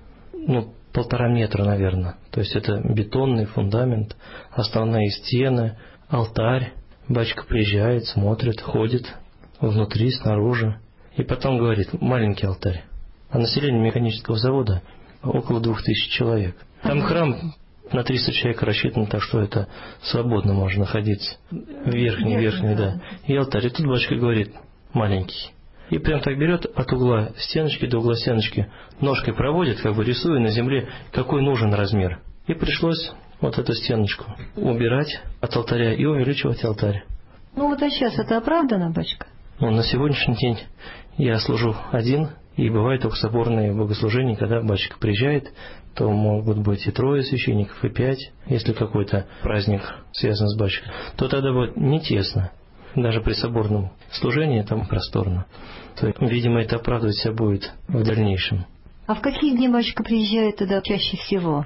1,5 метра, наверное. То есть это бетонный фундамент, основные стены, алтарь. Батюшка приезжает, смотрит, ходит внутри, снаружи. И потом говорит, маленький алтарь. А население механического завода около 2000 человек. Там храм на 300 человек рассчитан, так что это свободно можно находиться. Верхний, да. И алтарь. И тут батюшка говорит, маленький. И прям так берет от угла стеночки до угла стеночки, ножкой проводит, как бы рисуя на земле, какой нужен размер. И пришлось вот эту стеночку убирать от алтаря и увеличивать алтарь. А сейчас это оправдано, батюшка? На сегодняшний день я служу один, и бывают только соборные богослужения, когда батюшка приезжает, то могут быть и 3 священников, и 5, если какой-то праздник связан с батюшкой, то тогда будет не тесно. Даже при соборном служении там просторно. То есть, видимо, это оправдывать себя будет в дальнейшем. А в какие дни батюшка приезжает туда чаще всего?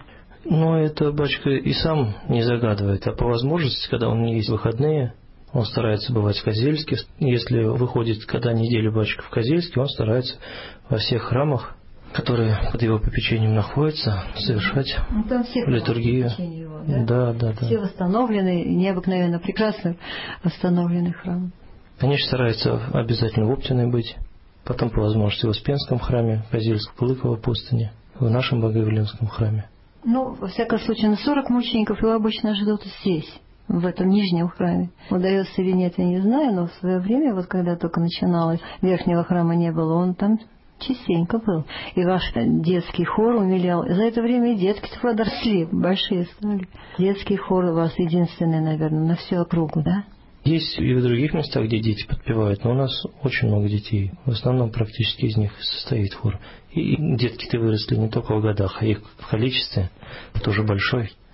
Это батюшка и сам не загадывает, а по возможности, когда он не есть выходные, он старается бывать в Козельске. Если выходит, когда неделю батюшка в Козельске, он старается во всех храмах, которые под его попечением находятся, совершать литургию. Его, да? Да. Все восстановлены, необыкновенно прекрасно восстановлены храмы. Конечно, старается обязательно в Оптиной быть, потом по возможности в Успенском храме, в Козельско-Пылыково пустыне, в нашем Богоявленском храме. Во всяком случае, на 40 мучеников его обычно ждут здесь, в этом нижнем храме. Удается или нет, я не знаю, но в свое время, когда только начиналось, верхнего храма не было, он там частенько был. И ваш детский хор умилял. За это время и детки подросли, большие стали. Детский хор у вас единственный, наверное, на всю округу, да? Есть и в других местах, где дети подпевают, но у нас очень много детей. В основном практически из них состоит хор. И детки-то выросли не только в годах, а их в количестве тоже большой.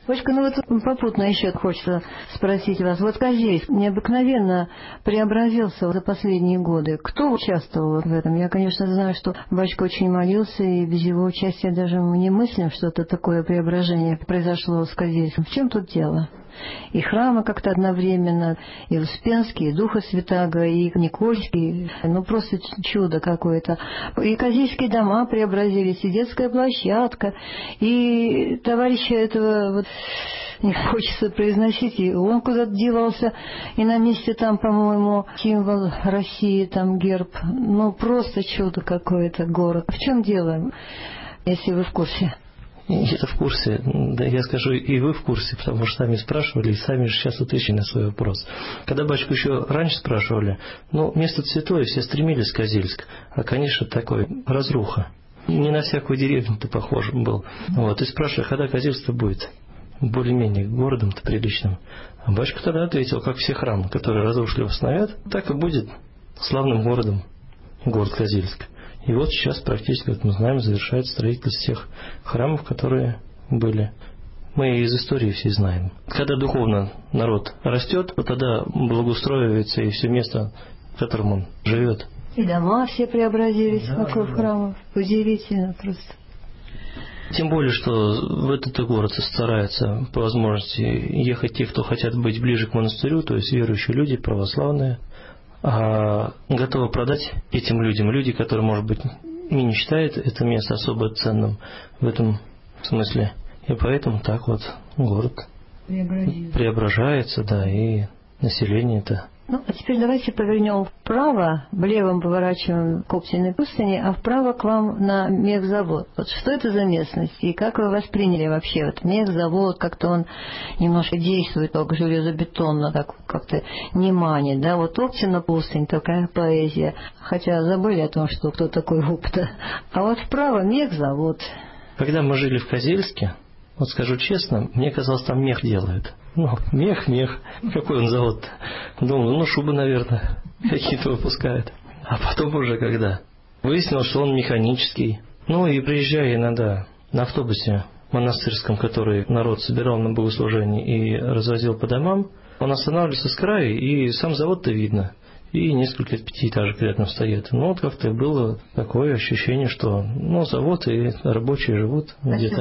Бочка, ну вот попутно еще хочется спросить вас. Вот Козельск необыкновенно преобразился за последние годы. Кто участвовал в этом? Я, конечно, знаю, что батюшка очень молился, и без его участия даже мы не мыслим, что это такое преображение произошло с Козельском. В чем тут дело? И храмы как-то одновременно, и Успенский, и Духа Святаго, и Никольский. Ну, просто чудо какое-то. И Козельские дома преобразились, и детская площадка, и товарища этого, вот, не хочется произносить, и он куда-то девался, и на месте там, по-моему, символ России, там герб. Ну, просто чудо какое-то, город. В чем дело, если вы в курсе? Я в курсе, да, я скажу, и вы в курсе, потому что сами спрашивали, и сами же сейчас отвечали на свой вопрос. Когда батюшку еще раньше спрашивали, ну, место святое, все стремились в Козельск, а, конечно, такой разруха. Не на всякую деревню-то похож был. Вот, и спрашивали, когда Козельск-то будет более-менее городом-то приличным. А батюшка тогда ответил, как все храмы, которые разрушили, восстановят, так и будет славным городом город Козельск. И вот сейчас практически, как мы знаем, завершается строительство тех храмов, которые были. Мы из истории все знаем. Когда духовно народ растет, вот тогда благоустроивается и все место, в котором он живет. И дома все преобразились вокруг храмов. Удивительно просто. Тем более, что в этот город стараются по возможности ехать те, кто хотят быть ближе к монастырю, то есть верующие люди, православные. А готовы продать этим людям, люди, которые, может быть, не считают это место особо ценным в этом смысле. И поэтому так вот город преображается, да, и население-то. Ну, а теперь давайте повернем вправо, влево поворачиваем к Оптиной пустыне, а вправо к вам на мехзавод. Вот что это за местность и как вы восприняли вообще вот мехзавод, как-то он немножко действует только железобетонно, так как-то не манит, да? Вот Оптина пустынь, такая поэзия, хотя забыли о том, что кто такой Опта. А вот вправо мехзавод. Когда мы жили в Козельске, вот скажу честно, мне казалось, там мех делают. Ну, мех. Какой он завод-то? Думал, ну, шубы, наверное, какие-то выпускают. А потом уже когда выяснилось, что он механический. Ну, и приезжая иногда на автобусе монастырском, который народ собирал на богослужение и развозил по домам, он останавливался с краю, и сам завод-то видно. И несколько пятиэтажек рядом стоят. Ну, вот как-то было такое ощущение, что, ну, завод и рабочие живут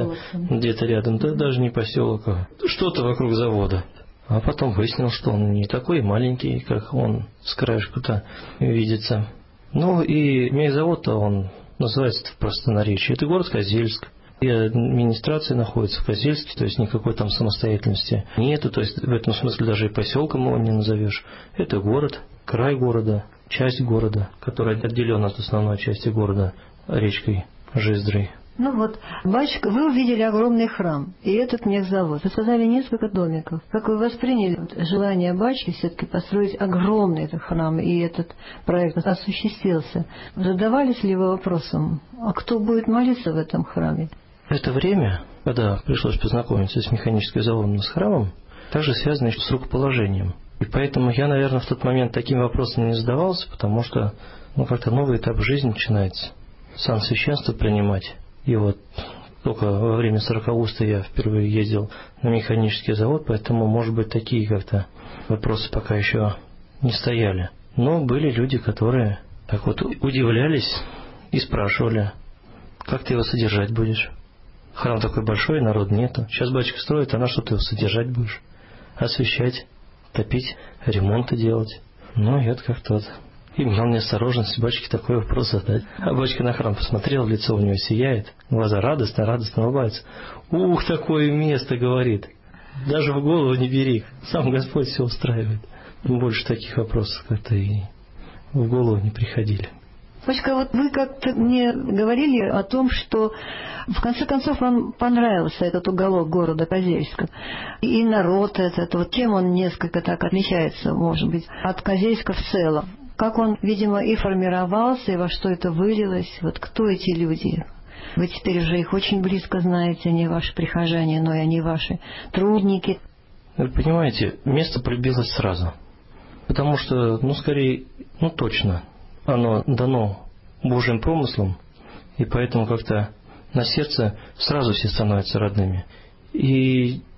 где-то рядом. Да даже не поселок, а что-то вокруг завода. А потом выяснилось, что он не такой маленький, как он с краешку-то видится. Ну, и мехзавод-то он называется в простонаречии. Это город Козельск. И администрация находится в Козельске, то есть никакой там самостоятельности нету, то есть в этом смысле даже и поселком его не назовешь. Это город, край города, часть города, которая отделена от основной части города речкой Жиздрой. Ну вот, батюшка, вы увидели огромный храм и этот мехзавод. Вы сказали несколько домиков. Как вы восприняли желание батюшки все-таки построить огромный этот храм, и этот проект осуществился? Задавались ли вы вопросом, а кто будет молиться в этом храме? Это время, когда пришлось познакомиться с механическим заводом и с храмом, также связано с рукоположением. И поэтому я, наверное, в тот момент таким вопросом не задавался, потому что как-то новый этап жизни начинается. Сан священство принимать. И вот только во время Сорокауста я впервые ездил на механический завод, поэтому, может быть, такие как-то вопросы пока еще не стояли. Но были люди, которые так вот удивлялись и спрашивали, как ты его содержать будешь? Храм такой большой, народ нету. Сейчас батюшка строит, а на что ты его содержать будешь? Освещать, топить, ремонты делать. Ну, и это как-то вот. Имел неосторожность батюшке такой вопрос задать. А батюшка на храм посмотрел, лицо у него сияет, глаза радостно улыбаются. Ух, такое место, говорит. Даже в голову не бери, сам Господь все устраивает. Больше таких вопросов как-то и в голову не приходили. Батюшка, вот вы как-то мне говорили о том, что в конце концов вам понравился этот уголок города Козельска. И народ этот, вот чем он несколько так отличается, может быть, от Козельска в целом. Как он, видимо, и формировался, и во что это вылилось. Вот кто эти люди? Вы теперь уже их очень близко знаете, они ваши прихожане, но и они ваши трудники. Вы понимаете, место полюбилось сразу. Потому что, скорее, точно, оно дано Божьим промыслом, и поэтому как-то на сердце сразу все становятся родными. И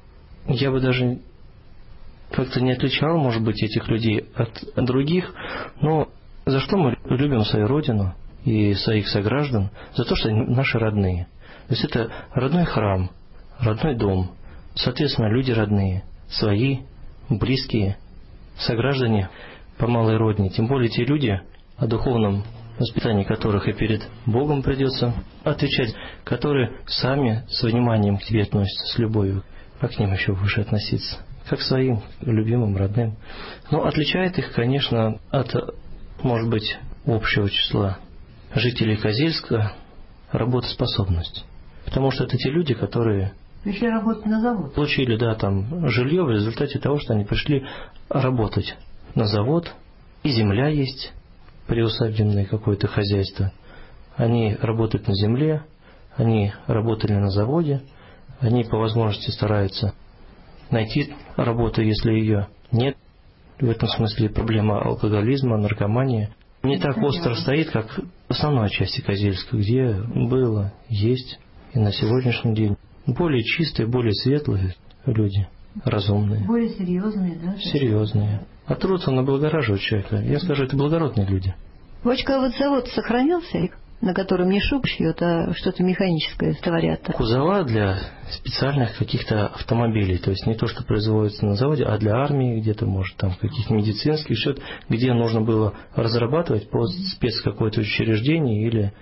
я бы даже как-то не отличал, может быть, этих людей от других, но за что мы любим свою родину и своих сограждан? За то, что они наши родные. То есть это родной храм, родной дом, соответственно, люди родные, свои, близкие, сограждане по малой родине. Тем более те люди, о духовном воспитании которых и перед Богом придется отвечать, которые сами с вниманием к тебе относятся, с любовью. Как к ним еще выше относиться? Как к своим любимым, родным. Но отличает их, конечно, от, может быть, общего числа жителей Козельска работоспособность. Потому что это те люди, которые пришли работать на завод. Получили, да, там жилье в результате того, что они пришли работать на завод, и земля есть, приусадебное какое-то хозяйство. Они работают на земле, они работали на заводе, они по возможности стараются найти работу, если ее нет. В этом смысле проблема алкоголизма, наркомании не так остро стоит, как в основной части Козельска, где было, есть и на сегодняшний день. Более чистые, более светлые люди, разумные. Более серьезные, да? Серьезные. А труд он облагораживает человека. Я скажу, это благородные люди. Бочка, вот завод сохранился, на котором не шуб шьют, а что-то механическое творят? Кузова для специальных каких-то автомобилей. То есть не то, что производится на заводе, а для армии, где-то, может, там каких-то медицинских счет, где нужно было разрабатывать под какое-то учреждение или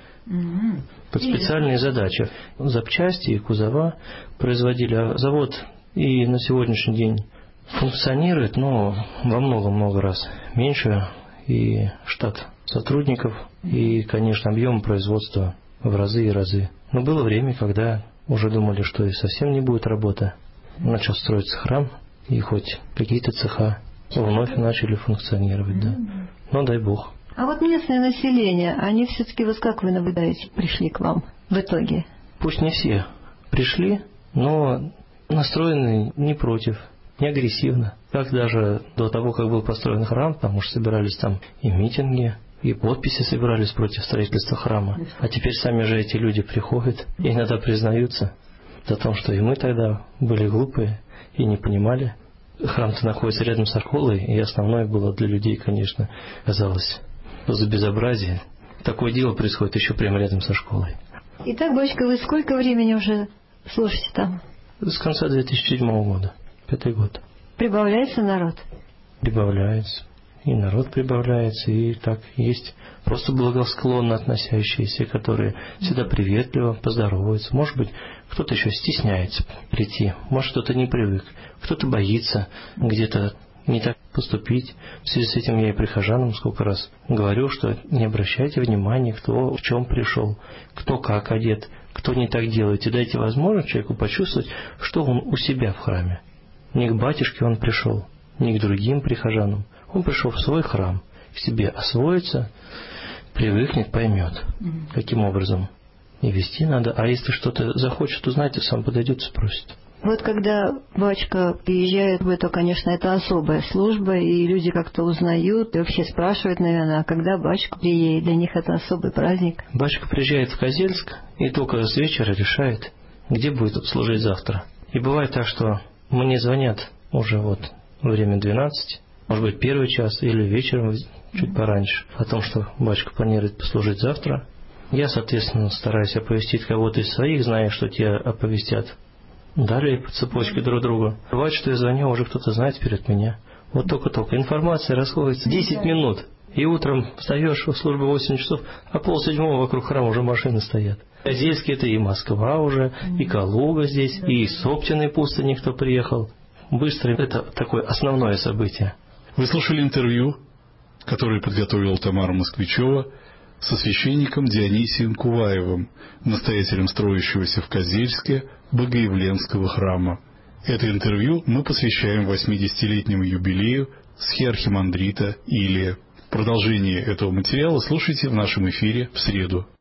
под специальные задачи. Запчасти и кузова производили. А завод и на сегодняшний день функционирует, но во много-много раз меньше. И штат сотрудников, и, конечно, объем производства в разы и разы. Но было время, когда уже думали, что и совсем не будет работы. Начал строиться храм, и хоть какие-то цеха вновь начали функционировать, да. Но дай Бог. А вот местное население, они все-таки, вот как вы наблюдаете, пришли к вам в итоге? Пусть не все пришли, но настроены не против, не агрессивно. Как даже до того, как был построен храм, потому что собирались там и митинги, и подписи собирались против строительства храма. А теперь сами же эти люди приходят и иногда признаются о том, что и мы тогда были глупые и не понимали. Храм-то находится рядом со школой, и основное было для людей, конечно, казалось, за безобразие. Такое дело происходит еще прямо рядом со школой. Итак, батюшка, вы сколько времени уже служите там? С конца 2007 года, 5-й год. Прибавляется народ? Прибавляется. И народ прибавляется, и так есть просто благосклонно относящиеся, которые всегда приветливо поздороваются. Может быть, кто-то еще стесняется прийти, может, кто-то не привык, кто-то боится где-то не так поступить. В связи с этим я и прихожанам сколько раз говорю, что не обращайте внимания, кто в чем пришел, кто как одет, кто не так делает. И дайте возможность человеку почувствовать, что он у себя в храме. Не к батюшке он пришел, не к другим прихожанам. Он пришел в свой храм, к себе освоится, привыкнет, поймет, каким образом и вести надо. А если что-то захочет узнать, то сам подойдет и спросит. Вот когда батюшка приезжает, то, конечно, это особая служба, и люди как-то узнают, и вообще спрашивают, наверное, а когда батюшка приедет, для них это особый праздник. Батюшка приезжает в Козельск и только с вечера решает, где будет служить завтра. И бывает так, что мне звонят уже вот время 12, может быть, первый час или вечером, чуть пораньше, о том, что батюшка планирует послужить завтра. Я, соответственно, стараюсь оповестить кого-то из своих, зная, что те оповестят. Далее по цепочке друг другу. Бывает, что я звоню, уже кто-то знает вперед меня. Вот только-только. Информация расходится 10 минут. И утром встаешь в службу 8 часов, а 6:30 вокруг храма уже машины стоят. Козельск это и Москва уже, и Калуга здесь, и из Соптиной пустыни кто приехал. Быстро это такое основное событие. Вы слушали интервью, которое подготовила Тамара Москвичева со священником Дионисием Куваевым, настоятелем строящегося в Козельске Богоявленского храма. Это интервью мы посвящаем 80-летнему юбилею схиархимандрита Илия. Продолжение этого материала слушайте в нашем эфире в среду.